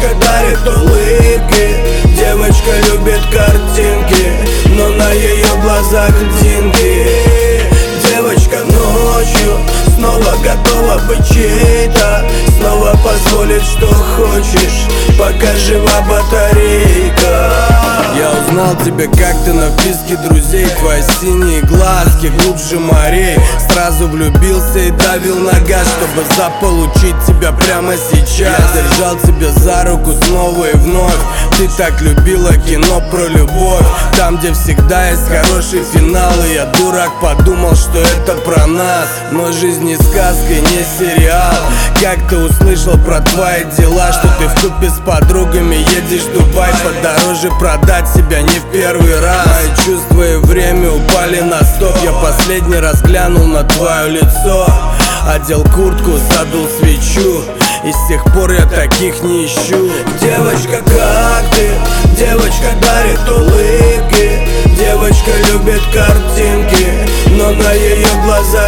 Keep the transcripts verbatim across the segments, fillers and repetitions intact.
Девочка дарит улыбки, девочка любит картинки, но на ее глазах деньги. Девочка ночью снова готова быть чьей-то, снова позволит, что хочешь, пока жива батарейка. Я узнал тебя как-то на вписке друзей, твои синие глазки глубже морей. Сразу влюбился и давил на газ, чтобы заполучить тебя прямо сейчас. Я держал тебя за руку снова и вновь. Ты так любила кино про любовь, там, где всегда есть хороший финал. И я, дурак, подумал, что это про нас, но жизнь не сказка и не сериал. Как-то услышал про твои дела, что ты вкупе с подругами едешь в Дубай. Подороже продать себя не в первый раз. Мои чувства и время упали на стоп. Я последний раз глянул на твое лицо, одел куртку, задул свечу, и с тех пор я таких не ищу. Девочка, как ты? Девочка дарит улыбки, девочка любит картинки, но на ее глазах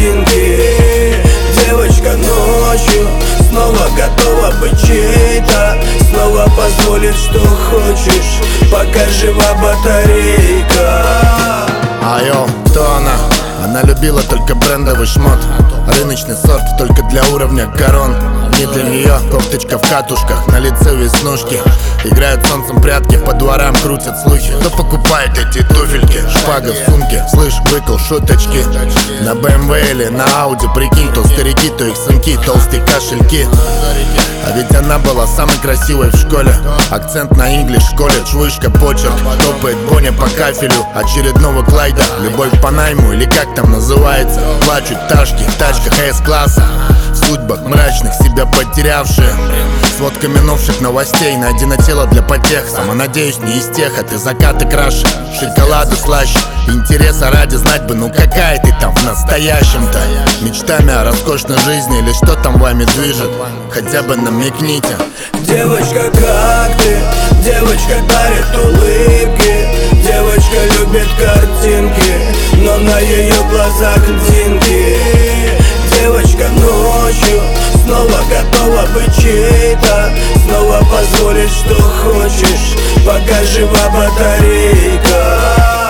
деньги. Девочка ночью снова готова быть чьей-то, снова позволит, что хочешь, пока жива батарейка. Айо, кто она? Она любила только брендовый шмот, рыночный сорт только для уровня корон. Не для нее кофточка в катушках, на лице веснушки. Играют солнцем прятки, по дворам крутят слухи. Кто покупает эти туфельки? Шпага в сумке, слышь, выкл шуточки. На бэ эм вэ или на Ауди, прикинь, то старики, то их сынки, толстые кошельки. А ведь она была самой красивой в школе. Акцент на инглиш, колледж, вышка, почерк. Топает Боня по кафелю очередного Клайда. Любовь по найму или как там называется. Плачут ташки в тачках эс-класса, в судьбах мрачных себя потерявшие. Сводка минувших новостей, найди на тело для потех. Самонадеюсь, не из тех, а ты закаты краше, шоколады слаще. Интереса ради знать бы, ну какая ты там в настоящем-то. Мечтами о роскошной жизни или что там вами движет, хотя бы намекните. Девочка, как ты? Девочка дарит улыбки, девочка любит картинки, но на ее глазах деньги. Девочка ночью снова готова быть чьей-то, снова позволит, что хочешь, пока жива батарейка.